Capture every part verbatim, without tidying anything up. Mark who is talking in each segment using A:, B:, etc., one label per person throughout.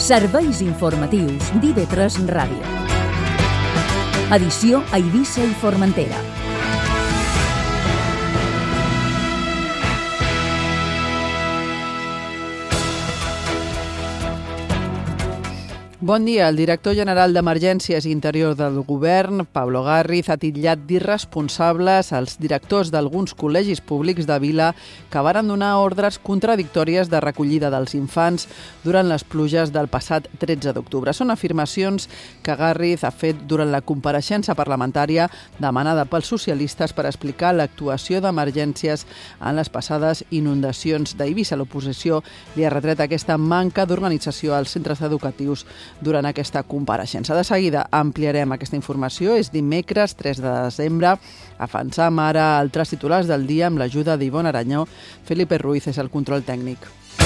A: Serveis informatius d'I V tres Ràdio. Edició a Eivissa i Formentera.
B: Bon dia. El director general d'Emergències i Interior del Govern, Pablo Gàrriz, ha titllat d'irresponsables els directors d'alguns col·legis públics de Vila que varen donar ordres contradictòries de recollida dels infants durant les pluges del passat tretze d'octubre. Són afirmacions que Gàrriz ha fet durant la compareixença parlamentària demanada pels socialistes per explicar l'actuació d'emergències en les passades inundacions d'Eivissa. L'oposició li ha retret aquesta manca d'organització als centres educatius durant aquesta compareixença. De seguida ampliarem aquesta informació. És dimecres tres de desembre. Avançam ara altres titulars del dia amb l'ajuda d'Ivonne Aranyó. Felipe Ruiz és el control tècnic.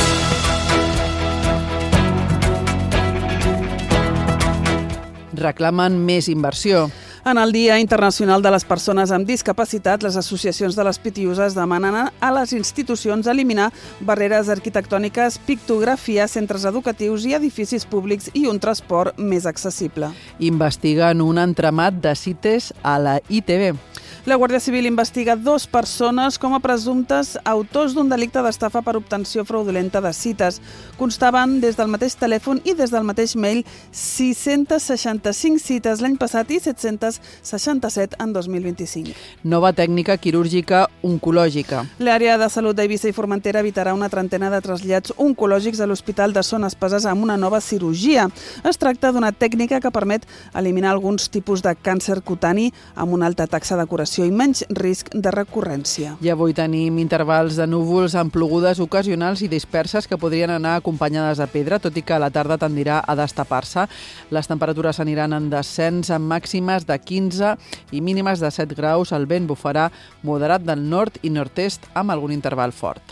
B: Reclamen més inversió.
C: En el Dia Internacional de les Persones amb Discapacitat, les associacions de les pitiuses demanen a les institucions eliminar barreres arquitectòniques, pictografia, centres educatius i edificis públics i un transport més accessible.
B: Investiguen un entramat de cites a la I T V.
C: La Guàrdia Civil investiga dues persones com a presumptes autors d'un delicte d'estafa per obtenció fraudulenta de cites. Constaven des del mateix telèfon i des del mateix mail sis-centes seixanta-cinc cites l'any passat i set-cents seixanta-set en dos mil vint-i-cinc.
B: Nova tècnica quirúrgica oncològica.
C: L'àrea de salut d'Eivissa i Formentera evitarà una trentena de trasllats oncològics a l'Hospital de Son Espases amb una nova cirurgia. Es tracta d'una tècnica que permet eliminar alguns tipus de càncer cutani amb una alta taxa de curació i menys risc de recurrència.
B: I avui tenim intervals de núvols amb plogudes ocasionals i disperses que podrien anar acompanyades de pedra, tot i que a la tarda tendirà a destapar-se. Les temperatures aniran en descens amb màximes de quinze i mínimes de set graus. El vent bufarà moderat del nord i nord-est amb algun interval fort.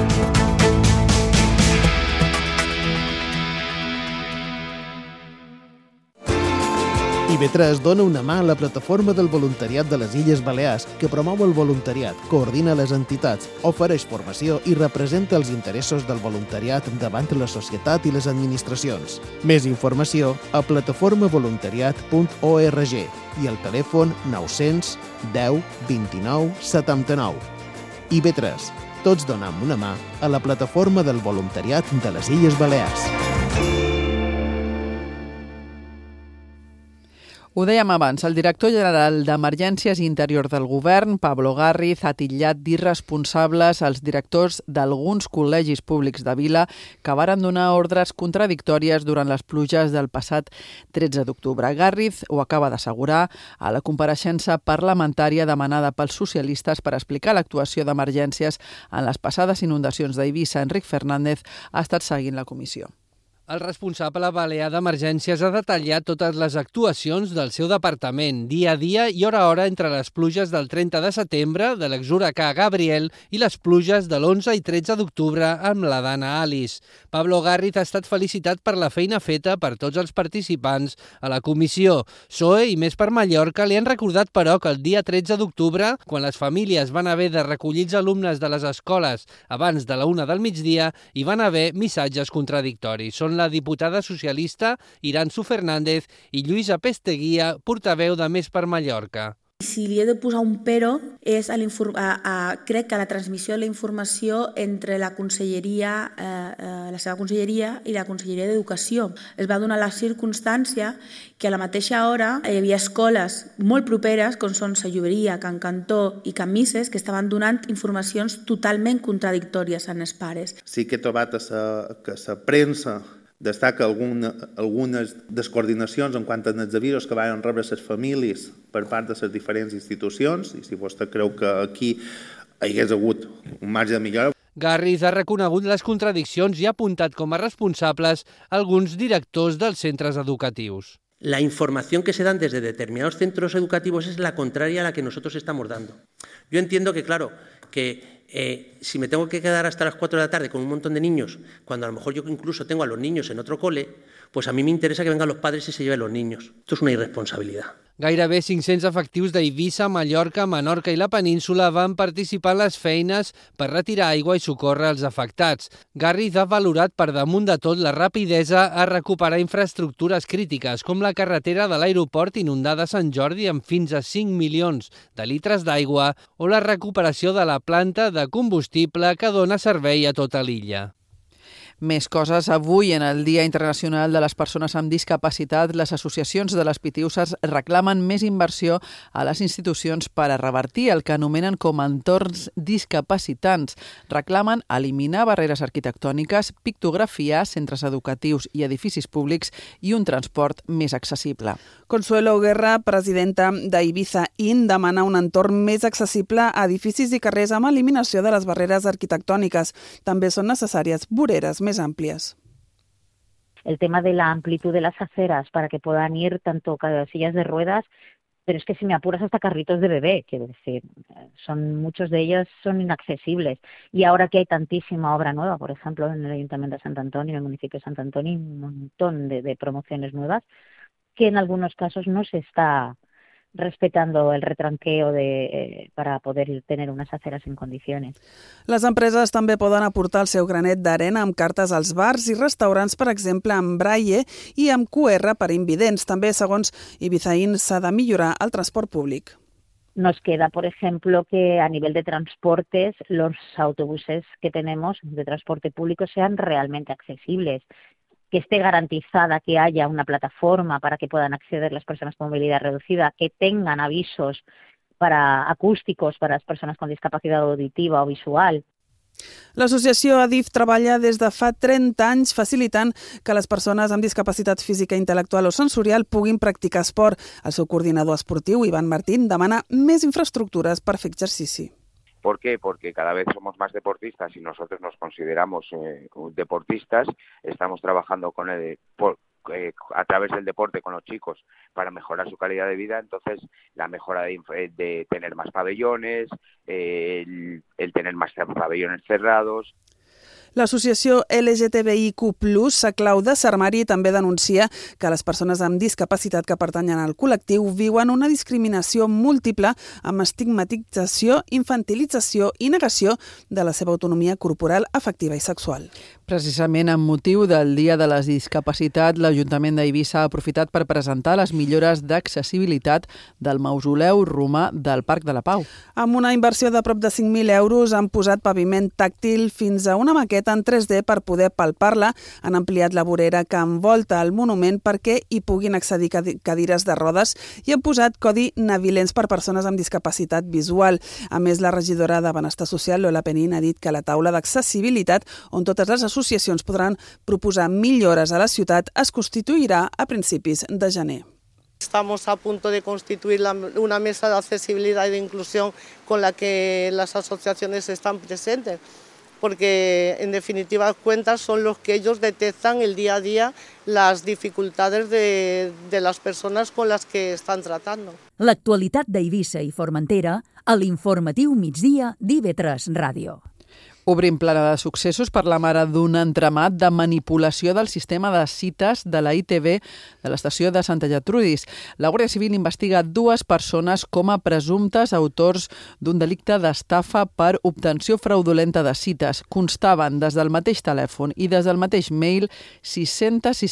D: I V tres dona una mà a la plataforma del voluntariat de les Illes Balears, que promou el voluntariat, coordina les entitats, ofereix formació i representa els interessos del voluntariat davant la societat i les administracions. Més informació a plataforma voluntariat punt org i al telèfon nou-cents deu vint-i-nou setanta-nou. I V tres. Tots donem una mà a la plataforma del voluntariat de les Illes Balears.
B: Ho dèiem abans, el director general d'Emergències i Interior del Govern, Pablo Gàrriz, ha titllat d'irresponsables els directors d'alguns col·legis públics de Vila que varen donar ordres contradictòries durant les pluges del passat tretze d'octubre. Gàrriz ho acaba d'assegurar a la compareixença parlamentària demanada pels socialistes per explicar l'actuació d'emergències en les passades inundacions d'Eivissa. Enric Fernández ha estat seguint la comissió.
E: El responsable balear d'emergències ha detallat totes les actuacions del seu departament, dia a dia i hora a hora entre les pluges del trenta de setembre, de l'exhuracà Gabriel, i les pluges de l'onze i tretze d'octubre amb la Dana Alice. Pablo Gàrriz ha estat felicitat per la feina feta per tots els participants a la comissió. P S O E i Més per Mallorca li han recordat, però, que el dia tretze d'octubre, quan les famílies van haver de recollir els alumnes de les escoles abans de la una del migdia, hi van haver missatges contradictoris. Són la diputada socialista Iranzu Fernández i Lluïsa Pesteguia, portaveu de Més per Mallorca.
F: Si li he de posar un però, és a a, a, crec que la transmissió de la informació entre la conselleria, eh, la seva conselleria i la conselleria d'Educació. Es va donar la circumstància que a la mateixa hora hi havia escoles molt properes, com són Sa Lloberia, Can Cantó i Can Misses, que estaven donant informacions totalment contradictòries als pares.
G: Sí que he trobat que la premsa destaca alguna, algunes descoordinacions en quant als avisos que van rebre les famílies per part de les diferents institucions, i si vostè creu que aquí hi hagués hagut un marge de millora.
E: Gàrriz ha reconegut les contradiccions i ha apuntat com a responsables alguns directors dels centres educatius.
H: La información que se dan desde determinados centros educativos es la contraria a la que nosotros estamos dando. Yo entiendo que, claro, que eh, si me tengo que quedar hasta las cuatro de la tarde con un montón de niños, cuando a lo mejor yo incluso tengo a los niños en otro cole, pues a mí me interesa que vengan los padres y se lleven los niños. Esto es una irresponsabilidad.
E: Gairebé cinc-cents efectius d'Eivissa, Mallorca, Menorca i la península van participar en les feines per retirar aigua i socórrer els afectats. Garriz ha valorat per damunt de tot la rapidesa a recuperar infraestructures crítiques, com la carretera de l'aeroport inundada a Sant Jordi amb fins a cinc milions de litres d'aigua o la recuperació de la planta de combustible que dona servei a tota l'illa.
B: Més coses. Avui, en el Dia Internacional de les Persones amb Discapacitat, les associacions de les Pitiüses reclamen més inversió a les institucions per a revertir el que anomenen com a entorns discapacitants. Reclamen eliminar barreres arquitectòniques, pictografiar centres educatius i edificis públics i un transport més accessible.
C: Consuelo Guerra, presidenta d'Eivissa I N, demana un entorn més accessible a edificis i carrers amb eliminació de les barreres arquitectòniques. També són necessàries voreres més amplias.
I: El tema de la amplitud de las aceras para que puedan ir tanto sillas de ruedas, pero es que si me apuras hasta carritos de bebé, quiero decir, son muchos de ellos son inaccesibles. Y ahora que hay tantísima obra nueva, por ejemplo, en el Ayuntamiento de Sant Antoni, en el municipio de Sant Antoni, un montón de, de promociones nuevas, que en algunos casos no se está respetando el retranqueo de, eh, para poder tener unas aceras en condiciones.
C: Les empreses també poden aportar el seu granet d'arena amb cartes als bars i restaurants, per exemple, amb braille i amb Q R per invidents. També, segons Eivissa I N, s'ha de millorar el transport públic.
I: Nos queda, por ejemplo, que a nivel de transportes, los autobuses que tenemos de transporte público sean realmente accesibles, que esté garantizada que haya una plataforma para que puedan acceder las personas con movilidad reducida, que tengan avisos para acústicos para las personas con discapacidad auditiva o visual.
C: L'associació ADIF treballa des de fa trenta anys facilitant que les persones amb discapacitat física, intel·lectual o sensorial puguin practicar esport. El seu coordinador esportiu, Ivan Martín, demana més infraestructures per fer exercici.
J: ¿Por qué? Porque cada vez somos más deportistas y nosotros nos consideramos eh, deportistas. Estamos trabajando con el, por, eh, a través del deporte con los chicos para mejorar su calidad de vida. Entonces, la mejora de, de tener más pabellones, eh, el, el tener más pabellones cerrados.
C: L'associació L G T B I Q plus, Saclau de Sarmari, també denuncia que les persones amb discapacitat que pertanyen al col·lectiu viuen una discriminació múltiple amb estigmatització, infantilització i negació de la seva autonomia corporal, afectiva i sexual.
B: Precisament amb motiu del Dia de la Discapacitat, l'Ajuntament d'Eivissa ha aprofitat per presentar les millores d'accessibilitat del mausoleu romà del Parc de la Pau.
C: Amb una inversió de prop de cinc mil euros han posat paviment tàctil fins a una maqueta en tres D per poder palpar-la, han ampliat la vorera que envolta el monument perquè hi puguin accedir cadires de rodes i han posat codi navilents per persones amb discapacitat visual. A més, la regidora de Benestar Social, Lola Penín, ha dit que la taula d'accessibilitat, on totes les associacions podran proposar millores a la ciutat, es constituirà a principis de gener.
K: Estamos a punto de constituir la, una mesa de accesibilidad y de inclusión con la que las asociaciones están presentes, porque en definitiva cuentas son los que ellos detectan el día a día las dificultades de, de las personas con las que están tratando.
A: L'actualitat d'Eivissa i Formentera a l'informatiu migdia d'I V tres Ràdio.
B: Obrim plana de successos per la mare d'un entramat de manipulació del sistema de cites de la I T V de l'estació de Santa Gertrudis. La Guàrdia Civil investiga dues persones com a presumptes autors d'un delicte d'estafa per obtenció fraudulenta de cites. Constaven des del mateix telèfon i des del mateix mail sis-centes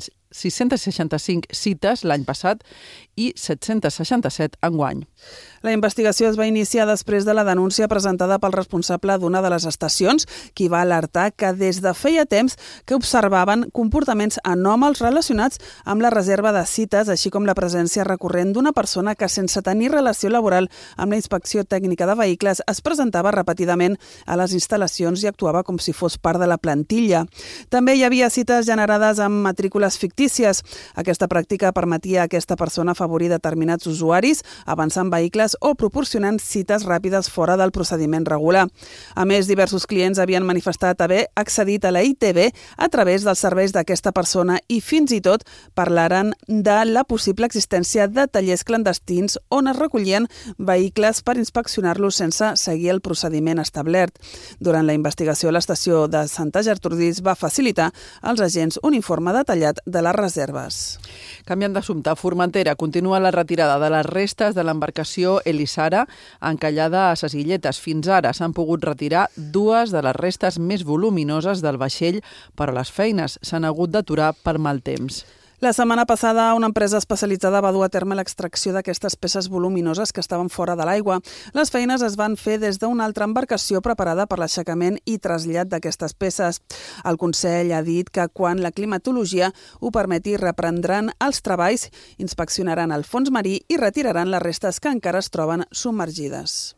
B: seixanta-cinc cites l'any passat i set-cents seixanta-set enguany.
C: La investigació es va iniciar després de la denúncia presentada pel responsable d'una de les estacions, qui va alertar que des de feia temps que observaven comportaments anòmals relacionats amb la reserva de cites, així com la presència recurrent d'una persona que, sense tenir relació laboral amb la inspecció tècnica de vehicles, es presentava repetidament a les instal·lacions i actuava com si fos part de la plantilla. També hi havia cites generades amb matrícules fictícies. Aquesta pràctica permetia a aquesta persona afavorir determinats usuaris, avançar en vehicles o proporcionant cites ràpides fora del procediment regular. A més, diversos clients havien manifestat haver accedit a la I T V a través dels serveis d'aquesta persona i fins i tot parlaren de la possible existència de tallers clandestins on es recollien vehicles per inspeccionar-los sense seguir el procediment establert. Durant la investigació, l'estació de Santa Gertrudis va facilitar als agents un informe detallat de les reserves.
B: Canviant d'assumpte, a Formentera continua la retirada de les restes de l'embarcació Elisara encallada a ses illetes. Fins ara s'han pogut retirar dues de les restes més voluminoses del vaixell, però les feines s'han hagut d'aturar per mal temps.
C: La setmana passada, una empresa especialitzada va dur a terme l'extracció d'aquestes peces voluminoses que estaven fora de l'aigua. Les feines es van fer des d'una altra embarcació preparada per l'aixecament i trasllat d'aquestes peces. El Consell ha dit que quan la climatologia ho permeti reprendran els treballs, inspeccionaran el fons marí i retiraran les restes que encara es troben submergides.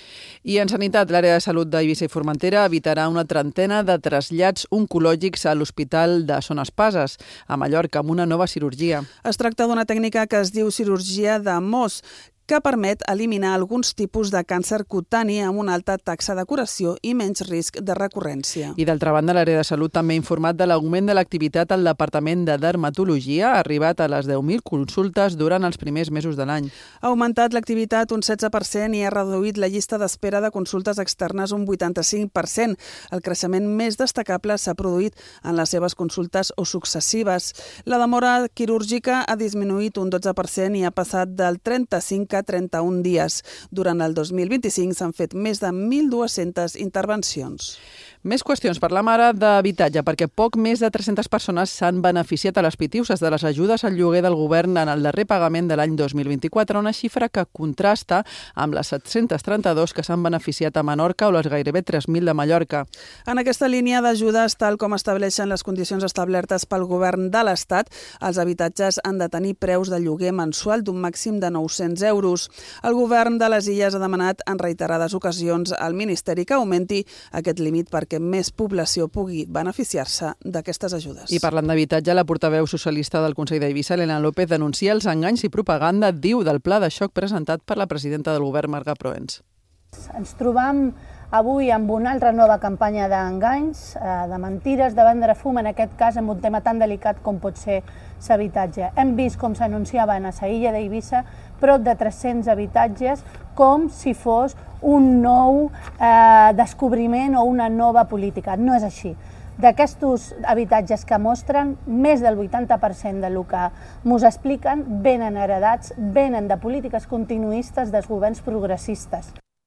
B: I en sanitat, l'àrea de salut d'Eivissa i Formentera evitarà una trentena de trasllats oncològics a l'Hospital de Son Espases, a Mallorca, amb una nova cirurgia.
C: Es tracta d'una tècnica que es diu cirurgia de Mohs, que permet eliminar alguns tipus de càncer cutani amb una alta taxa de curació i menys risc de recurrència.
B: I d'altra banda, l'àrea de salut també ha informat de l'augment de l'activitat al Departament de Dermatologia, ha arribat a les deu mil consultes durant els primers mesos de l'any.
C: Ha augmentat l'activitat un setze per cent i ha reduït la llista d'espera de consultes externes un vuitanta-cinc per cent. El creixement més destacable s'ha produït en les seves consultes o successives. La demora quirúrgica ha disminuït un dotze per cent i ha passat del trenta-cinc a trenta-un dies. Durant el dos mil vint-i-cinc s'han fet més de mil dues-centes intervencions.
B: Més qüestions per la mare d'habitatge, perquè poc més de tres-centes persones s'han beneficiat a les pitiuses de les ajudes al lloguer del govern en el darrer pagament de l'any dos mil vint-i-quatre, una xifra que contrasta amb les set-cents trenta-dos que s'han beneficiat a Menorca o les gairebé tres mil de Mallorca.
C: En aquesta línia d'ajudes, tal com estableixen les condicions establertes pel govern de l'Estat, els habitatges han de tenir preus de lloguer mensual d'un màxim de nou-cents euros. El govern de les Illes ha demanat en reiterades ocasions al Ministeri que augmenti aquest límit perquè que més població pugui beneficiar-se d'aquestes ajudes.
B: I parlant d'habitatge, la portaveu socialista del Consell d'Eivissa, Elena López, denuncia els enganys i propaganda, diu, del pla de xoc presentat per la presidenta del govern, Marga Proens.
L: Ens trobam avui amb una altra nova campanya d'enganys, de mentides, de vendre fum, en aquest cas amb un tema tan delicat com pot ser l'habitatge. Hem vist com s'anunciaven a la illa d'Eivissa prop de tres-cents habitatges com si fos un nou eh, descobriment o una nova política. No és així. D'aquests habitatges que mostren, més del vuitanta per cent del que ens expliquen venen heredats, venen de polítiques continuistes dels governs progressistes.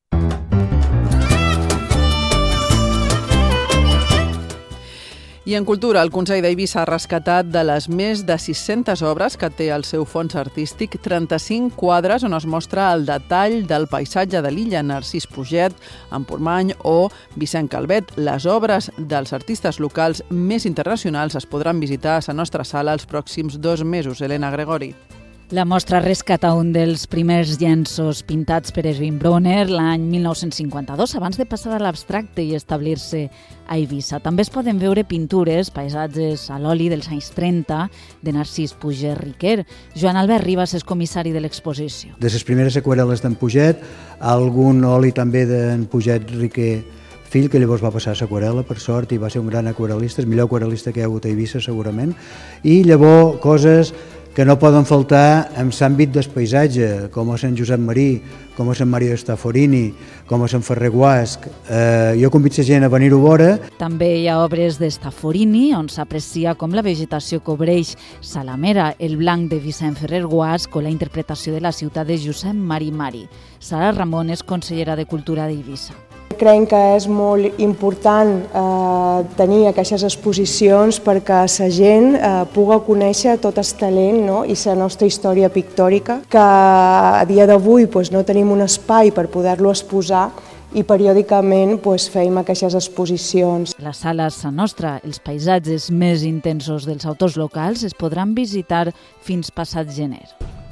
B: I en cultura, el Consell d'Eivissa ha rescatat de les més de sis-centes obres que té el seu fons artístic trenta-cinc quadres on es mostra el detall del paisatge de l'illa, Narcís Puget, Empormany o Vicent Calvet. Les obres dels artistes locals més internacionals es podran visitar a la nostra sala els pròxims dos mesos. Elena Gregori.
A: La mostra rescata un dels primers llenços pintats per Erwin Bronner l'any mil nou-cents cinquanta-dos, abans de passar a l'abstracte i establir-se a Eivissa. També es poden veure pintures, paisatges a l'oli dels anys trenta de Narcís Puget Riquer. Joan Albert Ribas és comissari de l'exposició.
M: De les primeres aquarel·les d'en Puget, algun oli també d'en Puget Riquer fill, que llavors va passar a l'aquarel·la, per sort, i va ser un gran aquarel·lista, el millor aquarel·lista que hi ha hagut a Eivissa, segurament. I llavors coses que no poden faltar en l'àmbit del paisatge, com a Sant Josep Marí, com a Sant Maria de Staforini, com a Sant Ferrer Guasc. Eh, jo convido la gent a venir-ho a veure.
A: També hi ha obres de Staforini, on s'aprecia com la vegetació cobreix Salamera, el blanc de Vicent Ferrer Guasc o la interpretació de la ciutat de Josep Mari Mari. Sara Ramon és consellera de Cultura d'Eivissa.
N: Creiem que és molt important eh, tenir aquestes exposicions perquè la gent eh, pugui conèixer tot el talent, no? I la nostra història pictòrica, que a dia d'avui pues, no tenim un espai per poder-lo exposar i periòdicament pues, feim aquestes exposicions.
A: La sala Sa Nostra, els paisatges més intensos dels autors locals, es podran visitar fins passat gener.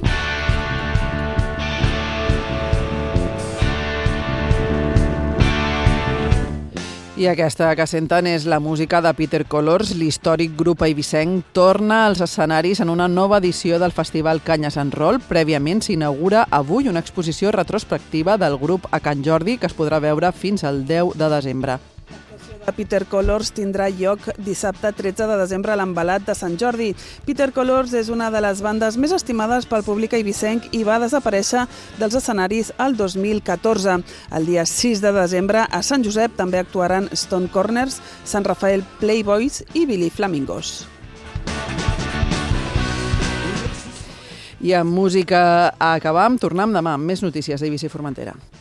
B: I aquesta que senten és la música de Peter Colors. L'històric grup eivissenc torna als escenaris en una nova edició del Festival Canyes en Rol. Prèviament s'inaugura avui una exposició retrospectiva del grup a Can Jordi que es podrà veure fins al deu de desembre.
C: Peter Colors tindrà lloc dissabte tretze de desembre a l'Envelat de Sant Jordi. Peter Colors és una de les bandes més estimades pel públic eivissenc i va desaparèixer dels escenaris el dos mil catorze. El dia sis de desembre a Sant Josep també actuaran Stone Corners, Sant Rafael Playboys i Billy Flamingos.
B: I amb música a acabar, tornem demà amb més notícies d'Eivissa i Formentera.